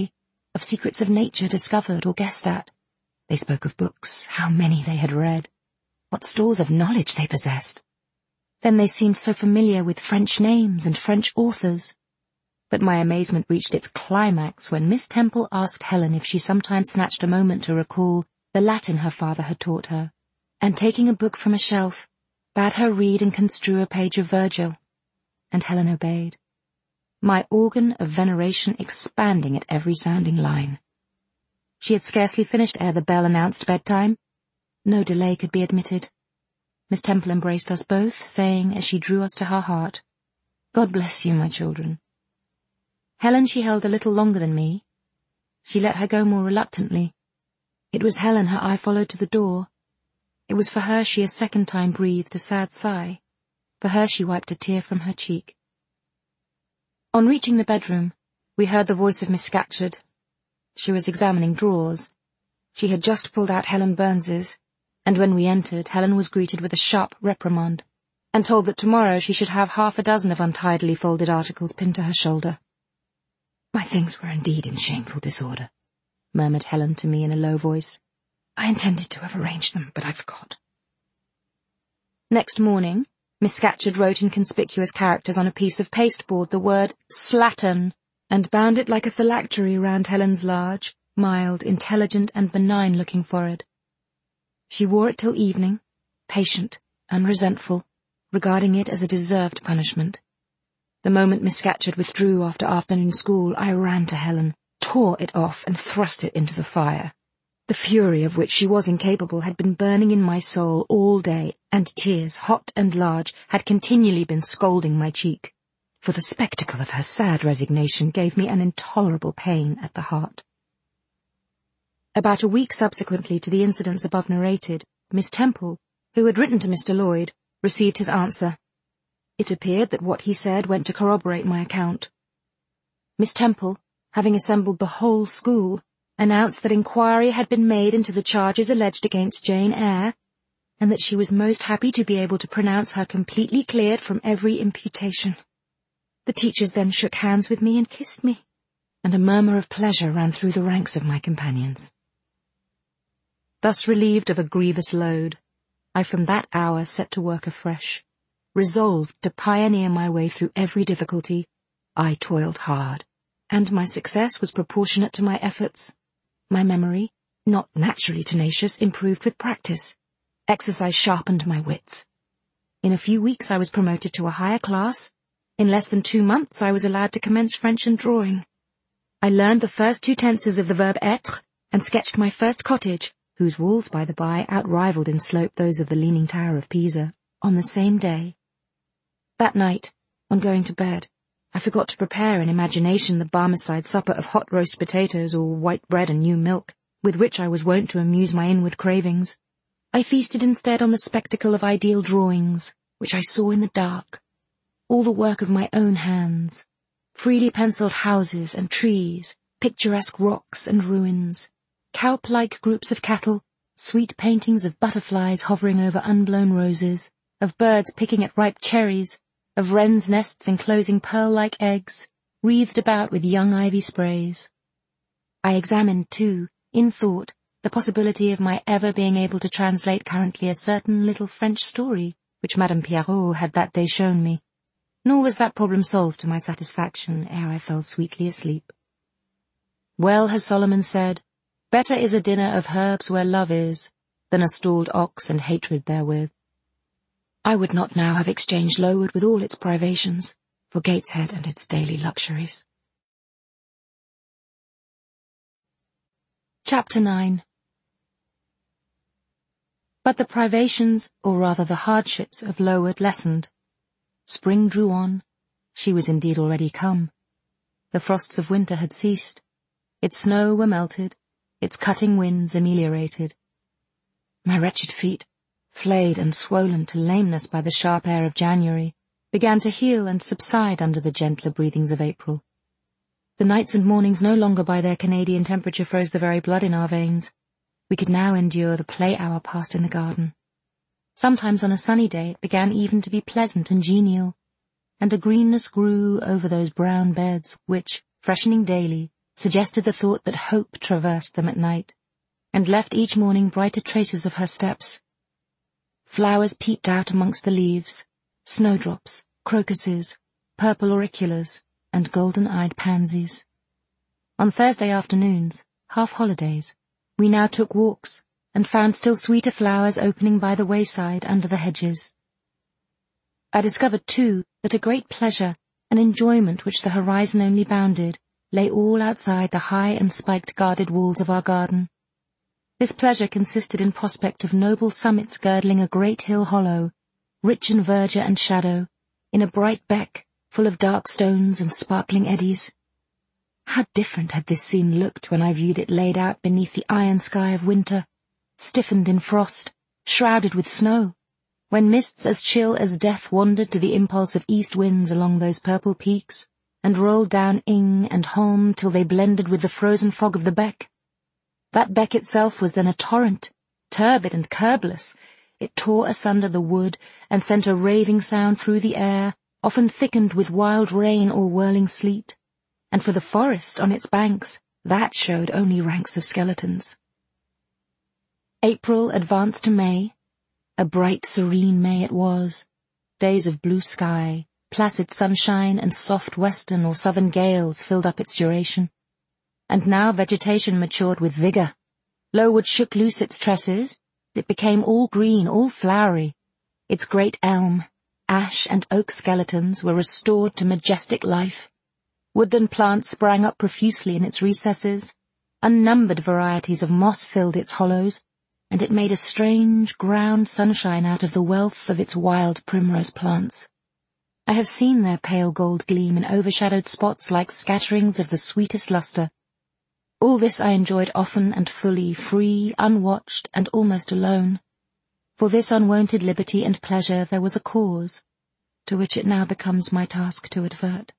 of secrets of nature discovered or guessed at. They spoke of books, how many they had read, what stores of knowledge they possessed. Then they seemed so familiar with French names and French authors. But my amazement reached its climax when Miss Temple asked Helen if she sometimes snatched a moment to recall the Latin her father had taught her, and taking a book from a shelf, bade her read and construe a page of Virgil. And Helen obeyed, my organ of veneration expanding at every sounding line. She had scarcely finished ere the bell announced bedtime. No delay could be admitted. Miss Temple embraced us both, saying, as she drew us to her heart, God bless you, my children. Helen she held a little longer than me. She let her go more reluctantly. It was Helen her eye followed to the door. It was for her she a second time breathed a sad sigh. For her she wiped a tear from her cheek. On reaching the bedroom, we heard the voice of Miss Scatcherd. She was examining drawers. She had just pulled out Helen Burns's, and when we entered, Helen was greeted with a sharp reprimand, and told that tomorrow she should have half a dozen of untidily folded articles pinned to her shoulder. My things were indeed in shameful disorder, murmured Helen to me in a low voice. I intended to have arranged them, but I forgot. Next morning, Miss Scatcherd wrote in conspicuous characters on a piece of pasteboard the word slattern, and bound it like a phylactery round Helen's large, mild, intelligent, and benign-looking forehead. She wore it till evening, patient, unresentful, regarding it as a deserved punishment. The moment Miss Scatcherd withdrew after afternoon school, I ran to Helen, tore it off, and thrust it into the fire. The fury of which she was incapable had been burning in my soul all day, and tears, hot and large, had continually been scalding my cheek, for the spectacle of her sad resignation gave me an intolerable pain at the heart. About a week subsequently to the incidents above narrated, Miss Temple, who had written to Mr. Lloyd, received his answer. It appeared that what he said went to corroborate my account. Miss Temple, having assembled the whole school, announced that inquiry had been made into the charges alleged against Jane Eyre, and that she was most happy to be able to pronounce her completely cleared from every imputation. The teachers then shook hands with me and kissed me, and a murmur of pleasure ran through the ranks of my companions. Thus relieved of a grievous load, I from that hour set to work afresh. Resolved to pioneer my way through every difficulty, I toiled hard, and my success was proportionate to my efforts. My memory, not naturally tenacious, improved with practice. Exercise sharpened my wits. In a few weeks I was promoted to a higher class. In less than 2 months I was allowed to commence French and drawing. I learned the first 2 tenses of the verb être, and sketched my first cottage, whose walls, by the by, outrivaled in slope those of the Leaning Tower of Pisa, on the same day. That night, on going to bed, I forgot to prepare in imagination the Barmecide supper of hot roast potatoes or white bread and new milk, with which I was wont to amuse my inward cravings. I feasted instead on the spectacle of ideal drawings, which I saw in the dark, all the work of my own hands, freely penciled houses and trees, picturesque rocks and ruins, Cowp-like groups of cattle, sweet paintings of butterflies hovering over unblown roses, of birds picking at ripe cherries, of wrens' nests enclosing pearl-like eggs, wreathed about with young ivy sprays. I examined, too, in thought, the possibility of my ever being able to translate currently a certain little French story which Madame Pierrot had that day shown me, nor was that problem solved to my satisfaction ere I fell sweetly asleep. Well has Solomon said, better is a dinner of herbs where love is, than a stalled ox and hatred therewith. I would not now have exchanged Lowood with all its privations for Gateshead and its daily luxuries. Chapter 9. But the privations, or rather the hardships, of Lowood lessened. Spring drew on. She was indeed already come. The frosts of winter had ceased. Its snow were melted, its cutting winds ameliorated. My wretched feet, flayed and swollen to lameness by the sharp air of January, began to heal and subside under the gentler breathings of April. The nights and mornings no longer by their Canadian temperature froze the very blood in our veins. We could now endure the play hour passed in the garden. Sometimes on a sunny day it began even to be pleasant and genial, and a greenness grew over those brown beds which, freshening daily, suggested the thought that hope traversed them at night, and left each morning brighter traces of her steps. Flowers peeped out amongst the leaves, snowdrops, crocuses, purple auriculas, and golden-eyed pansies. On Thursday afternoons, half-holidays, we now took walks, and found still sweeter flowers opening by the wayside under the hedges. I discovered, too, that a great pleasure, an enjoyment which the horizon only bounded, lay all outside the high and spiked guarded walls of our garden. This pleasure consisted in prospect of noble summits girdling a great hill hollow, rich in verdure and shadow, in a bright beck, full of dark stones and sparkling eddies. How different had this scene looked when I viewed it laid out beneath the iron sky of winter, stiffened in frost, shrouded with snow, when mists as chill as death wandered to the impulse of east winds along those purple peaks, and rolled down Ing and Holm till they blended with the frozen fog of the beck. That beck itself was then a torrent, turbid and curbless. It tore asunder the wood, and sent a raving sound through the air, often thickened with wild rain or whirling sleet. And for the forest on its banks, that showed only ranks of skeletons. April advanced to May. A bright, serene May it was. Days of blue sky, placid sunshine, and soft western or southern gales filled up its duration. And now vegetation matured with vigour. Lowood shook loose its tresses. It became all green, all flowery. Its great elm, ash, and oak skeletons were restored to majestic life. Woodland plants sprang up profusely in its recesses. Unnumbered varieties of moss filled its hollows, and it made a strange, ground sunshine out of the wealth of its wild primrose plants. I have seen their pale gold gleam in overshadowed spots like scatterings of the sweetest lustre. All this I enjoyed often and fully, free, unwatched, and almost alone. For this unwonted liberty and pleasure there was a cause, to which it now becomes my task to advert.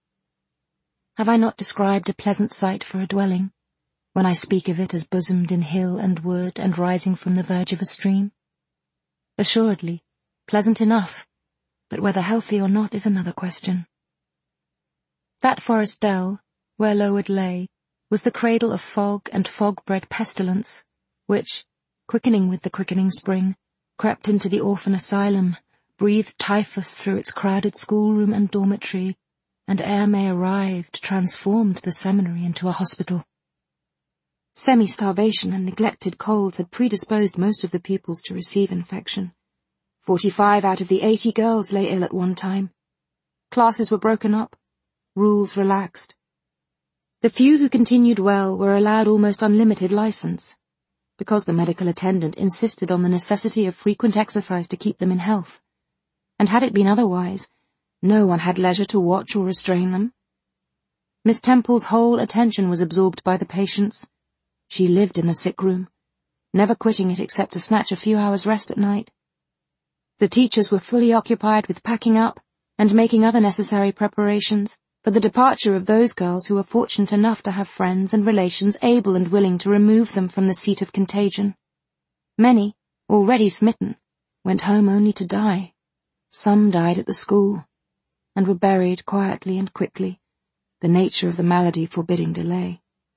Have I not described a pleasant site for a dwelling, when I speak of it as bosomed in hill and wood and rising from the verge of a stream? Assuredly, pleasant enough, but whether healthy or not is another question. That forest dell, where Lowood lay, was the cradle of fog and fog-bred pestilence, which, quickening with the quickening spring, crept into the orphan asylum, breathed typhus through its crowded schoolroom and dormitory, and ere May arrived, transformed the seminary into a hospital. Semi-starvation and neglected colds had predisposed most of the pupils to receive infection. 45 out of the 80 girls lay ill at one time. Classes were broken up, rules relaxed. The few who continued well were allowed almost unlimited license, because the medical attendant insisted on the necessity of frequent exercise to keep them in health, and had it been otherwise, no one had leisure to watch or restrain them. Miss Temple's whole attention was absorbed by the patients. She lived in the sick room, never quitting it except to snatch a few hours' rest at night. The teachers were fully occupied with packing up and making other necessary preparations for the departure of those girls who were fortunate enough to have friends and relations able and willing to remove them from the seat of contagion. Many, already smitten, went home only to die. Some died at the school, and were buried quietly and quickly, the nature of the malady forbidding delay.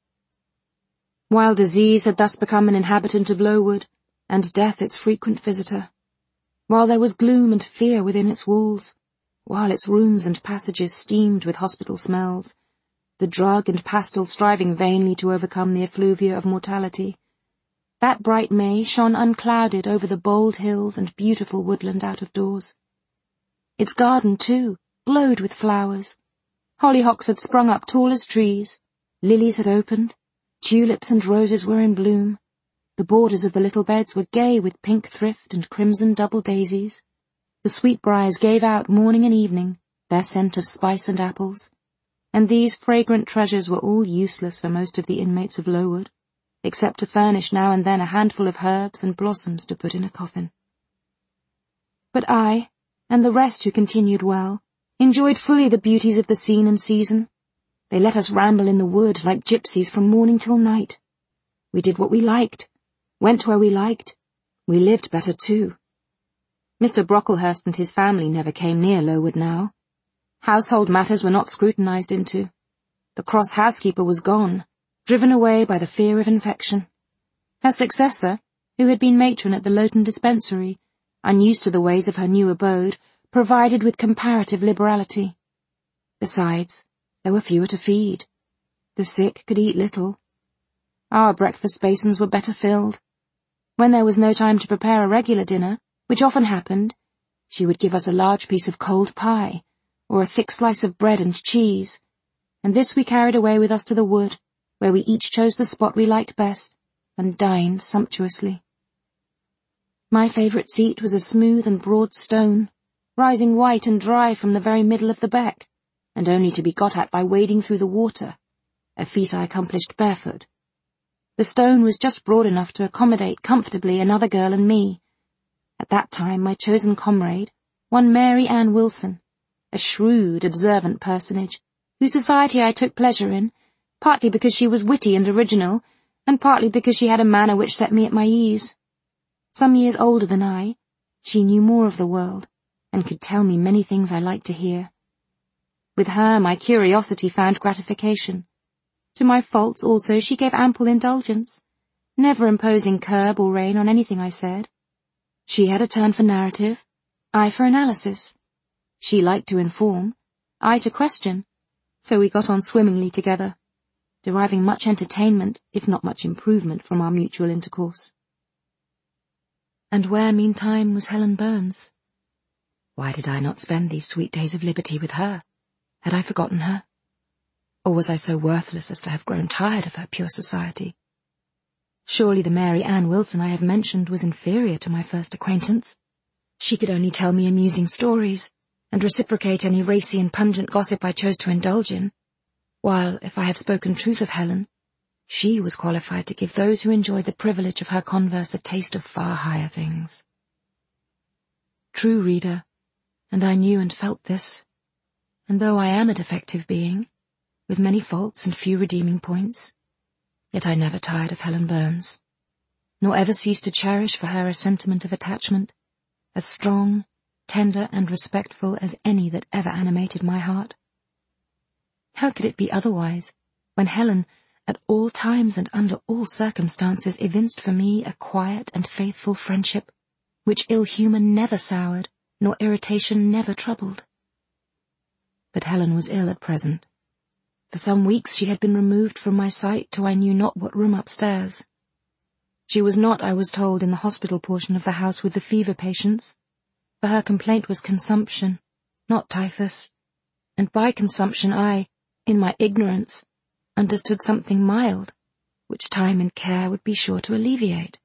While disease had thus become an inhabitant of Lowood, and death its frequent visitor, while there was gloom and fear within its walls, while its rooms and passages steamed with hospital smells, the drug and pastel striving vainly to overcome the effluvia of mortality, that bright May shone unclouded over the bold hills and beautiful woodland out of doors. Its garden, too, glowed with flowers. Hollyhocks had sprung up tall as trees, lilies had opened, tulips and roses were in bloom, the borders of the little beds were gay with pink thrift and crimson double daisies. The sweetbriars gave out morning and evening their scent of spice and apples, and these fragrant treasures were all useless for most of the inmates of Lowood, except to furnish now and then a handful of herbs and blossoms to put in a coffin. But I, and the rest who continued well, enjoyed fully the beauties of the scene and season. They let us ramble in the wood like gypsies from morning till night. We did what we liked, went where we liked. We lived better too. Mr. Brocklehurst and his family never came near Lowood now. Household matters were not scrutinized into. The cross housekeeper was gone, driven away by the fear of infection. Her successor, who had been matron at the Loughton dispensary, unused to the ways of her new abode, provided with comparative liberality. Besides, there were fewer to feed. The sick could eat little. Our breakfast basins were better filled. When there was no time to prepare a regular dinner, which often happened, she would give us a large piece of cold pie, or a thick slice of bread and cheese, and this we carried away with us to the wood, where we each chose the spot we liked best, and dined sumptuously. My favourite seat was a smooth and broad stone, rising white and dry from the very middle of the beck, and only to be got at by wading through the water, a feat I accomplished barefoot. The stone was just broad enough to accommodate comfortably another girl and me. At that time my chosen comrade, one Mary Ann Wilson, a shrewd, observant personage, whose society I took pleasure in, partly because she was witty and original, and partly because she had a manner which set me at my ease. Some years older than I, she knew more of the world, and could tell me many things I liked to hear. With her my curiosity found gratification. To my faults also she gave ample indulgence, never imposing curb or rein on anything I said. She had a turn for narrative, I for analysis. She liked to inform, I to question, so we got on swimmingly together, deriving much entertainment, if not much improvement, from our mutual intercourse. And where, meantime, was Helen Burns? Why did I not spend these sweet days of liberty with her? Had I forgotten her? Or was I so worthless as to have grown tired of her pure society? Surely the Mary Ann Wilson I have mentioned was inferior to my first acquaintance. She could only tell me amusing stories, and reciprocate any racy and pungent gossip I chose to indulge in, while, if I have spoken truth of Helen, she was qualified to give those who enjoyed the privilege of her converse a taste of far higher things. True, reader, and I knew and felt this, and though I am a defective being, with many faults and few redeeming points, yet I never tired of Helen Burns, nor ever ceased to cherish for her a sentiment of attachment, as strong, tender, and respectful as any that ever animated my heart. How could it be otherwise, when Helen, at all times and under all circumstances, evinced for me a quiet and faithful friendship, which ill-humour never soured, nor irritation never troubled? But Helen was ill at present. For some weeks she had been removed from my sight to I knew not what room upstairs. She was not, I was told, in the hospital portion of the house with the fever patients, for her complaint was consumption, not typhus, and by consumption I, in my ignorance, understood something mild, which time and care would be sure to alleviate.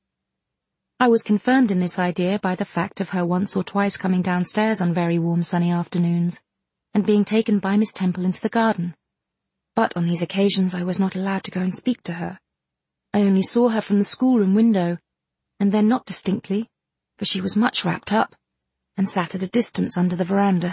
I was confirmed in this idea by the fact of her once or twice coming downstairs on very warm sunny afternoons, and being taken by Miss Temple into the garden. But on these occasions I was not allowed to go and speak to her. I only saw her from the schoolroom window, and then not distinctly, for she was much wrapped up, and sat at a distance under the veranda.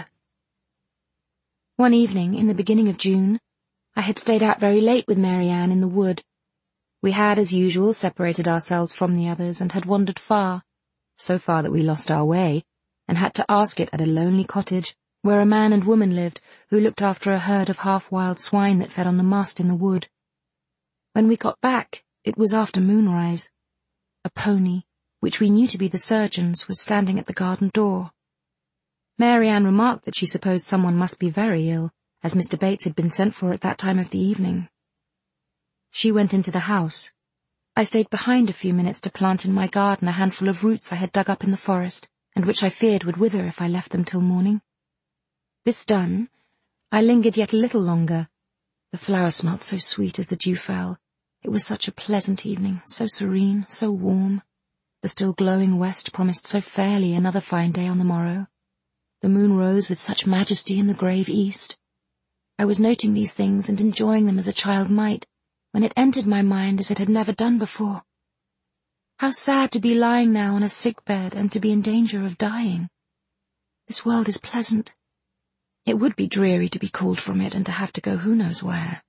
One evening, in the beginning of June, I had stayed out very late with Mary Ann in the wood. We had, as usual, separated ourselves from the others, and had wandered far, so far that we lost our way, and had to ask it at a lonely cottage, where a man and woman lived, who looked after a herd of half-wild swine that fed on the mast in the wood. When we got back, it was after moonrise. A pony, which we knew to be the surgeon's, was standing at the garden door. Mary Ann remarked that she supposed someone must be very ill, as Mr. Bates had been sent for at that time of the evening. She went into the house. I stayed behind a few minutes to plant in my garden a handful of roots I had dug up in the forest, and which I feared would wither if I left them till morning. This done, I lingered yet a little longer. The flowers smelt so sweet as the dew fell. It was such a pleasant evening, so serene, so warm. The still glowing west promised so fairly another fine day on the morrow. The moon rose with such majesty in the grave east. I was noting these things and enjoying them as a child might, when it entered my mind as it had never done before. How sad to be lying now on a sick bed and to be in danger of dying. This world is pleasant. It would be dreary to be called from it and to have to go who knows where.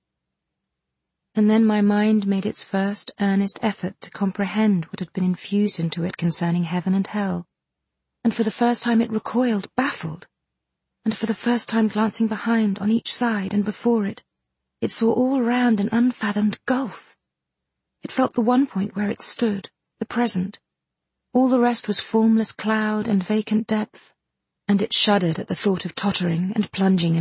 And then my mind made its first earnest effort to comprehend what had been infused into it concerning heaven and hell, and for the first time it recoiled, baffled, and for the first time glancing behind, on each side, and before it, It saw all round an unfathomed gulf. It felt the one point where it stood, the present. All the rest was formless cloud and vacant depth, and it shuddered at the thought of tottering and plunging